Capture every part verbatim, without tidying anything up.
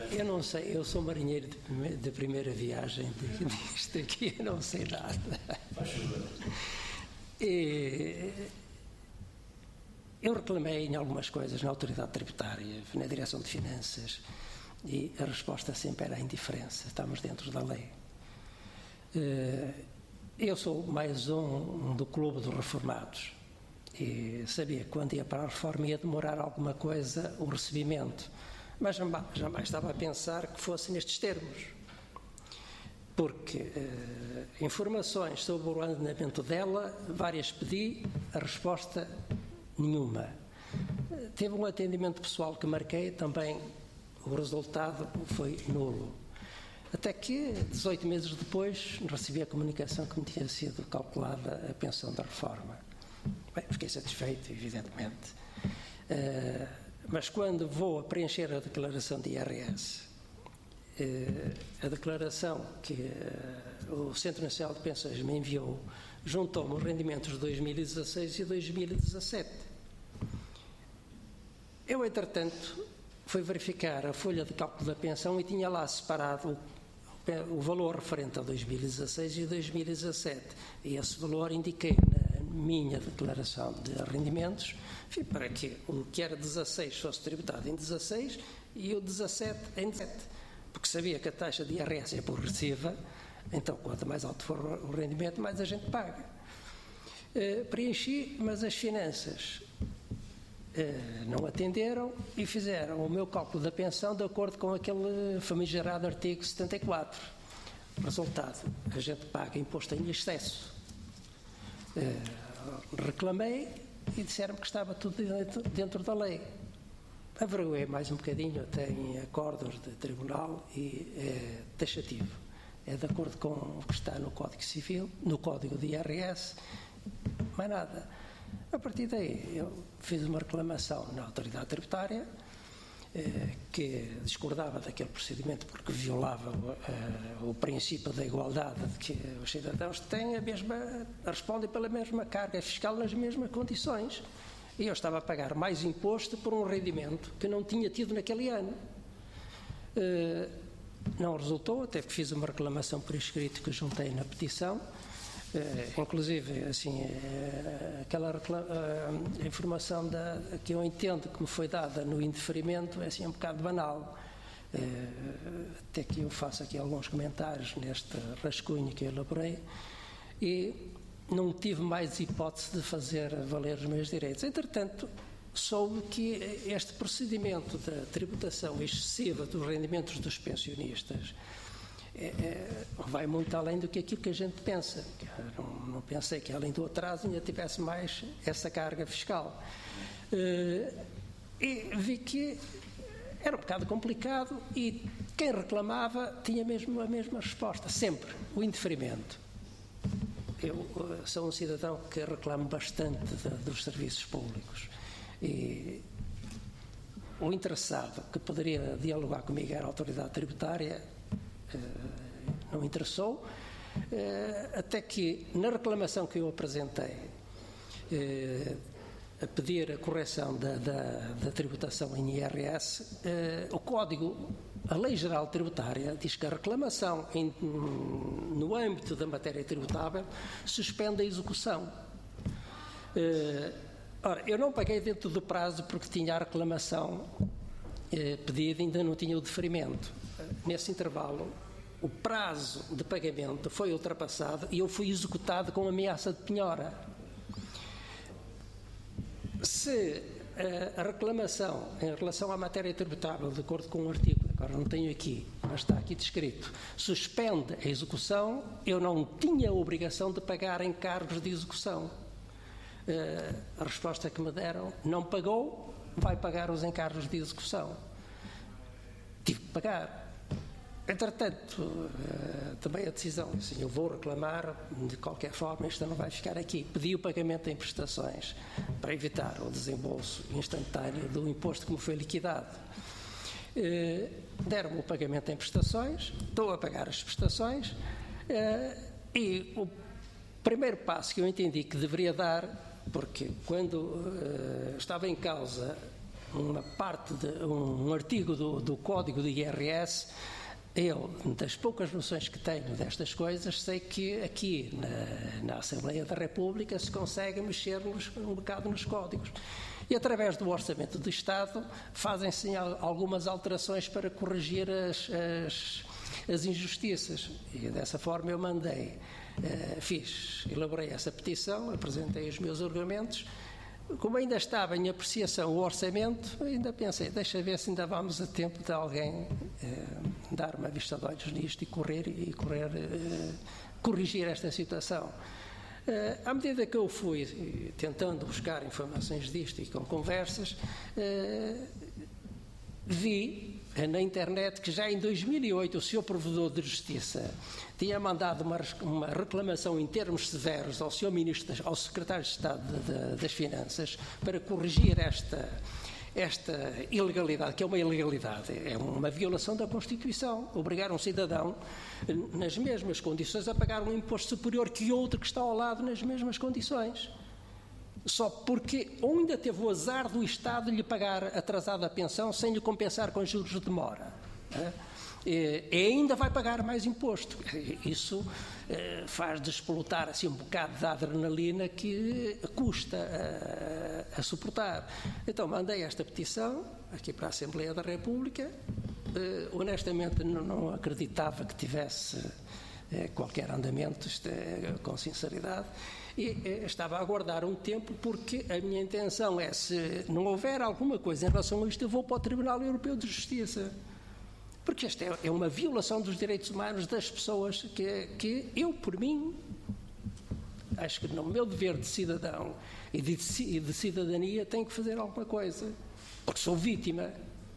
eu não sei, eu sou marinheiro de, prime- de primeira viagem, disto aqui eu não sei nada. Faz favor. E, eu reclamei em algumas coisas na autoridade tributária, na direção de finanças, e a resposta sempre era a indiferença. Estamos dentro da lei. Eu sou mais um do clube dos reformados e sabia que quando ia para a reforma ia demorar alguma coisa o recebimento, mas jamais, jamais estava a pensar que fosse nestes termos, porque eh, informações sobre o andamento dela, várias pedi, a resposta nenhuma. Teve um atendimento pessoal que marquei, também o resultado foi nulo. Até que, dezoito meses depois, recebi a comunicação que me tinha sido calculada a pensão da reforma. Bem, fiquei satisfeito, evidentemente. Uh, mas quando vou a preencher a declaração de I R S, uh, a declaração que uh, o Centro Nacional de Pensões me enviou juntou-me os rendimentos de dois mil e dezasseis e dois mil e dezassete. Eu, entretanto, fui verificar a folha de cálculo da pensão e tinha lá separado o o valor referente a dois mil e dezasseis e dois mil e dezassete. E esse valor indiquei na minha declaração de rendimentos, enfim, para que o que era dezasseis fosse tributado em dezasseis e o dezassete em dezassete. Porque sabia que a taxa de I R S é progressiva, então quanto mais alto for o rendimento, mais a gente paga. Uh, preenchi, mas as finanças Uh, não atenderam e fizeram o meu cálculo da pensão de acordo com aquele famigerado artigo setenta e quatro. Resultado, a gente paga imposto em excesso. Uh, reclamei e disseram-me que estava tudo dentro, dentro da lei. Averiguei mais um bocadinho, tem acordos de tribunal e é taxativo. É de acordo com o que está no Código Civil, no Código de I R S, mais nada. A partir daí, eu fiz uma reclamação na autoridade tributária eh, que discordava daquele procedimento porque violava eh, o princípio da igualdade, de que os cidadãos têm a mesma, respondem pela mesma carga fiscal nas mesmas condições. E eu estava a pagar mais imposto por um rendimento que não tinha tido naquele ano. Eh, não resultou, até que fiz uma reclamação por escrito que juntei na petição. Uh, inclusive, assim, uh, aquela uh, informação da, que eu entendo que me foi dada no indeferimento é assim um bocado banal. Uh, até que eu faço aqui alguns comentários neste rascunho que eu elaborei e não tive mais hipótese de fazer valer os meus direitos. Entretanto, soube que este procedimento da tributação excessiva dos rendimentos dos pensionistas É, é, vai muito além do que aquilo que a gente pensa. Não, não pensei que além do atraso ainda tivesse mais essa carga fiscal. Uh, e vi que era um bocado complicado e quem reclamava tinha mesmo a mesma resposta, sempre, o indeferimento. Eu uh, sou um cidadão que reclamo bastante de, dos serviços públicos e o interessado que poderia dialogar comigo era a autoridade tributária. Uh, não interessou, uh, até que na reclamação que eu apresentei uh, a pedir a correção da, da, da tributação em I R S, uh, o Código, a Lei Geral Tributária diz que a reclamação em, no âmbito da matéria tributável suspende a execução. Uh, ora, eu não paguei dentro do prazo porque tinha a reclamação uh, pedida e ainda não tinha o deferimento. Nesse intervalo, o prazo de pagamento foi ultrapassado e eu fui executado com ameaça de penhora. Se a reclamação em relação à matéria tributável, de acordo com o artigo, agora não tenho aqui, mas está aqui descrito, suspende a execução, eu não tinha a obrigação de pagar encargos de execução. A resposta que me deram, não pagou, vai pagar os encargos de execução. Tive que pagar. Entretanto, também a decisão, assim, eu vou reclamar, de qualquer forma, isto não vai ficar aqui. Pedi o pagamento em prestações para evitar o desembolso instantâneo do imposto que me foi liquidado. Deram-me o pagamento em prestações, estou a pagar as prestações e o primeiro passo que eu entendi que deveria dar, porque quando estava em causa uma parte, de, um, um artigo do, do Código do I R S. Eu, das poucas noções que tenho destas coisas, sei que aqui na, na Assembleia da República se consegue mexer nos, um bocado nos códigos. E através do Orçamento do Estado fazem-se algumas alterações para corrigir as, as, as injustiças. E dessa forma eu mandei, uh, fiz, elaborei essa petição, apresentei os meus argumentos. Como ainda estava em apreciação o orçamento, ainda pensei, deixa ver se ainda vamos a tempo de alguém eh, dar uma vista de olhos nisto e correr, e correr eh, corrigir esta situação. Eh, à medida que eu fui tentando buscar informações disto e com conversas, eh, vi na internet que já em dois mil e oito o senhor Provedor de Justiça tinha mandado uma, uma reclamação em termos severos ao senhor Ministro, ao Secretário de Estado de, de, das Finanças para corrigir esta, esta ilegalidade, que é uma ilegalidade, é uma violação da Constituição, obrigar um cidadão nas mesmas condições a pagar um imposto superior que outro que está ao lado nas mesmas condições. Só porque ou ainda teve o azar do Estado lhe pagar atrasada a pensão sem lhe compensar com juros de demora. Né? E, e ainda vai pagar mais imposto. Isso eh, faz despolutar assim, um bocado da adrenalina que custa a, a suportar. Então mandei esta petição aqui para a Assembleia da República. Eh, honestamente não, não acreditava que tivesse eh, qualquer andamento, isto é, com sinceridade. E estava a aguardar um tempo porque a minha intenção é, se não houver alguma coisa em relação a isto, eu vou para o Tribunal Europeu de Justiça. Porque esta é uma violação dos direitos humanos das pessoas que, que eu, por mim, acho que no meu dever de cidadão e de, de cidadania tenho que fazer alguma coisa. Porque sou vítima.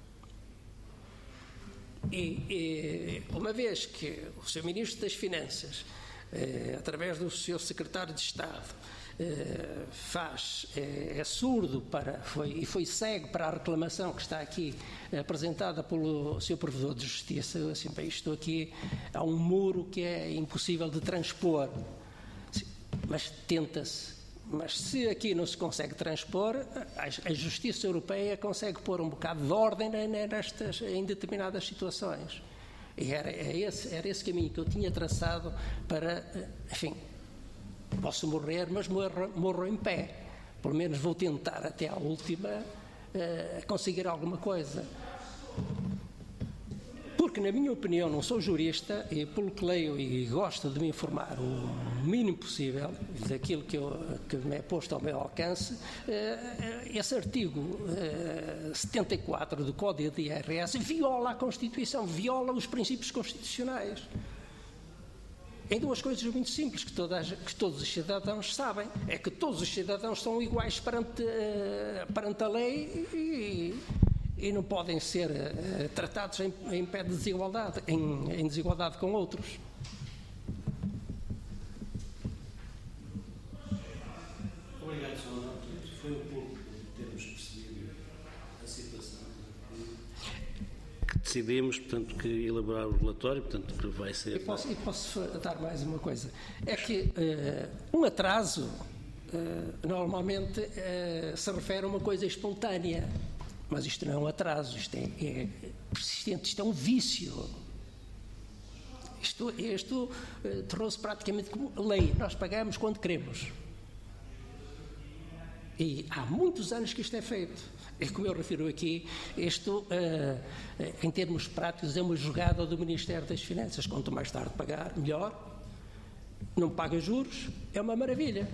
E, e uma vez que o senhor Ministro das Finanças, Eh, através do seu secretário de Estado, eh, faz, eh, é surdo para, foi, e foi cego para a reclamação que está aqui eh, apresentada pelo seu Provedor de Justiça. Assim, bem, estou aqui, há um muro que é impossível de transpor, mas tenta-se. Mas se aqui não se consegue transpor, a, a Justiça Europeia consegue pôr um bocado de ordem nestas, em determinadas situações. E era, era, esse, era esse caminho que eu tinha traçado para, enfim, posso morrer, mas morro, morro em pé. Pelo menos vou tentar até à última uh, conseguir alguma coisa. Porque, na minha opinião, não sou jurista e, pelo que leio e gosto de me informar o mínimo possível daquilo que, eu, que me é posto ao meu alcance, esse artigo setenta e quatro do Código de I R S viola a Constituição, viola os princípios constitucionais. Em duas coisas muito simples que, todas, que todos os cidadãos sabem, é que todos os cidadãos são iguais perante, perante a lei e... e não podem ser uh, tratados em, em pé de desigualdade, em, em desigualdade com outros. Obrigado, senhor Manuel. Foi um pouco termos percebido a situação que decidimos, portanto, que elaborar o relatório, portanto, que vai ser... E posso, e posso dar mais uma coisa. É que uh, um atraso uh, normalmente uh, se refere a uma coisa espontânea. Mas isto não é um atraso, isto é, é persistente, isto é um vício. Isto, isto uh, tornou-se praticamente como lei. Nós pagamos quando queremos. E há muitos anos que isto é feito. É como eu refiro aqui, isto, uh, em termos práticos, é uma jogada do Ministério das Finanças. Quanto mais tarde pagar, melhor. Não paga juros, é uma maravilha.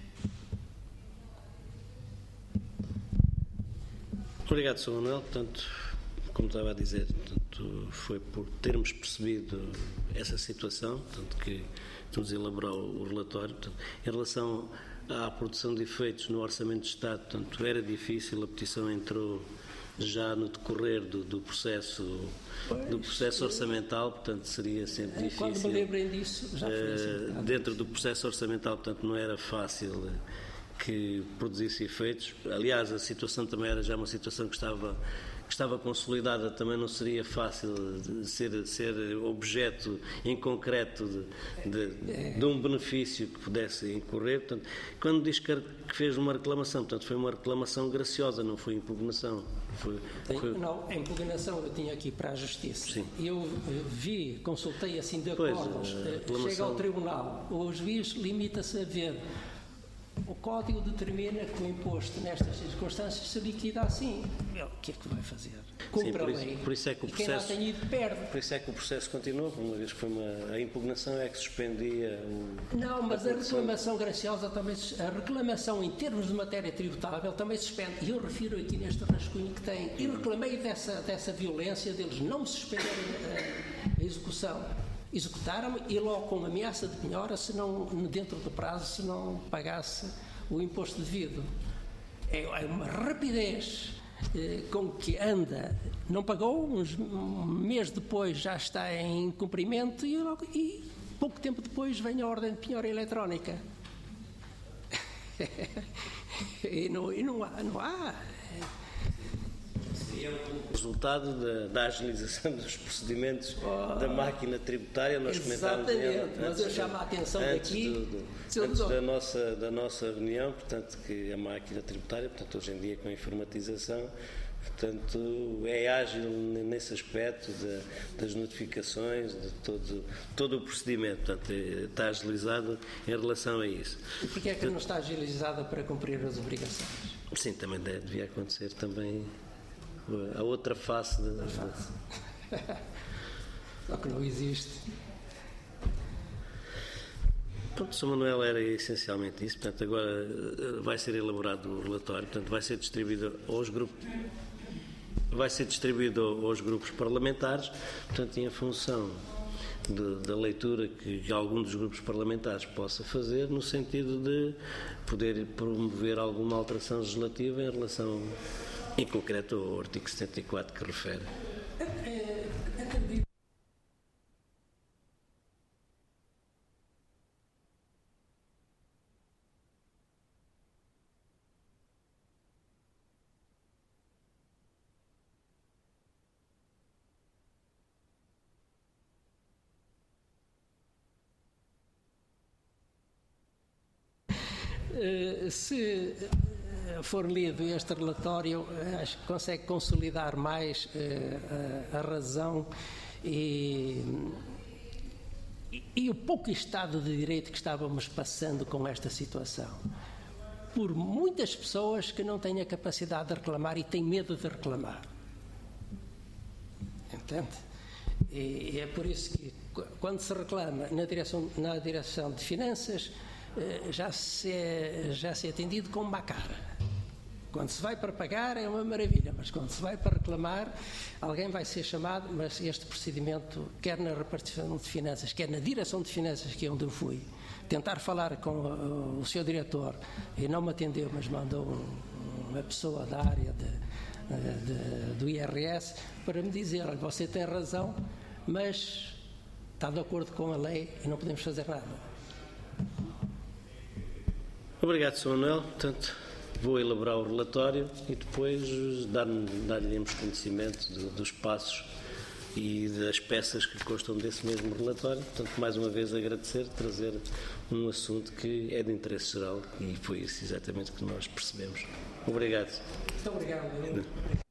Obrigado, senhor Manuel. Portanto, como estava a dizer, portanto, foi por termos percebido essa situação, portanto, que nos elaborou o relatório. Portanto, em relação à produção de efeitos no Orçamento de Estado, portanto, era difícil, a petição entrou já no decorrer do, do processo do processo orçamental, portanto, seria sempre difícil. Quando me lembrem disso, já foi assim. Uh, dentro do processo orçamental, portanto, não era fácil que produzisse efeitos. Aliás, a situação também era já uma situação que estava, que estava consolidada, também não seria fácil de ser, ser objeto em concreto de, de, de um benefício que pudesse incorrer. Portanto, quando diz que fez uma reclamação, portanto, foi uma reclamação graciosa, não foi impugnação. Foi, Tem, foi... Não, a impugnação eu tinha aqui para a Justiça. Sim. Eu uh, vi, consultei assim de Pois, acordos, a uh, reclamação- chega ao Tribunal, o juiz limita-se a ver. O Código determina que o imposto nestas circunstâncias se liquida assim. Meu, o que é que vai fazer? Cumpre Sim, por a isso- lei. por isso é que o E quem lá processo- tem ido perde. Por isso é que o processo continuou, uma vez que foi uma, a impugnação é que suspendia o... Não, mas a produção. reclamação graciosa também, se- a reclamação em termos de matéria tributável também se suspende. E eu refiro aqui neste rascunho que tem. E reclamei dessa, dessa violência deles não suspenderem a, a execução. Executaram-me e logo com ameaça de penhora se não, dentro do prazo, se não pagasse o imposto devido. É, é uma rapidez eh, com que anda. Não pagou, uns, um mês depois já está em cumprimento e, logo, e pouco tempo depois vem a ordem de penhora eletrónica. e não, e não há. Não há Resultado da, da agilização dos procedimentos Oh, da máquina tributária, nós comentámos exatamente, mas eu antes, chamo a atenção antes daqui, do- do- se eu antes dou- da nossa, da nossa reunião, portanto, que a máquina tributária, portanto, hoje em dia com a informatização, portanto, é ágil nesse aspecto de, das notificações, de todo, todo o procedimento, portanto, é- está agilizado em relação a isso. E porquê é que não está agilizada para cumprir as obrigações? Sim, também deve, devia acontecer também a outra face da... da- Só que não existe. Pronto, Sr. Manuel, era essencialmente isso. Portanto, agora eh, vai ser elaborado o relatório, portanto, vai ser distribuído aos grupos, vai ser distribuído aos grupos parlamentares, portanto, em função de, da leitura que algum dos grupos parlamentares possa fazer, no sentido de poder promover alguma alteração legislativa em relação, em concreto, ao artigo setenta e quatro que refere. Eh, Se eh, for lido este relatório, eh, acho que consegue consolidar mais eh, a, a razão e, e, e o pouco Estado de Direito que estávamos passando com esta situação. Por muitas pessoas que não têm a capacidade de reclamar e têm medo de reclamar. Entende? E é por isso que, quando se reclama na direção, na direção de Finanças, já se, é, já se é atendido com má cara. Quando se vai para pagar é uma maravilha, mas quando se vai para reclamar, alguém vai ser chamado, mas este procedimento, quer na repartição de finanças, quer na direção de finanças, que é onde eu fui, tentar falar com o, o seu diretor, e não me atendeu, mas mandou um, uma pessoa da área de, de, do I R S para me dizer, olha, você tem razão, mas está de acordo com a lei e não podemos fazer nada. Obrigado, senhor Manuel. Portanto, vou elaborar o relatório e depois dar-lhe- dar-lhe-emos conhecimento do- dos passos e das peças que constam desse mesmo relatório. Portanto, mais uma vez agradecer, trazer um assunto que é de interesse geral e foi isso exatamente que nós percebemos. Obrigado. Muito obrigado.